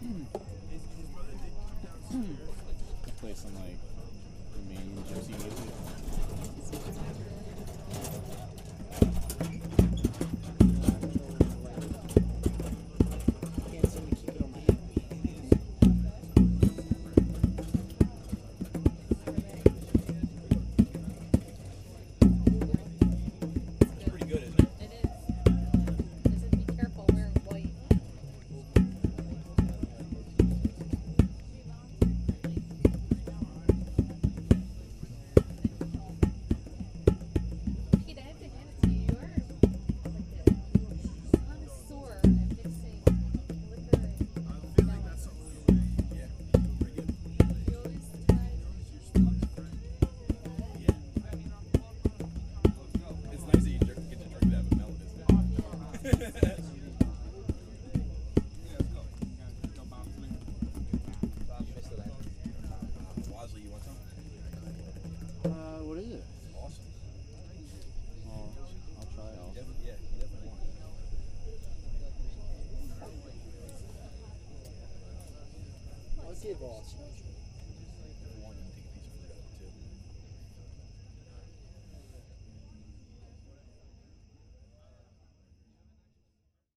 Play some like Romanian gypsy music. Can't seem to keep it on my head. It's pretty good, isn't it? It is. Just be careful wearing white. Pete, I have to hand it to you. You're like a connoisseur at mixing liquor and melons. Yeah. Pretty good. You always try. It's nice that you get to drink that with melon, isn't it? Wisely, you want some? What is it? Awesome. I'll try it. Definitely, yeah, you definitely want it. I'll give Austin.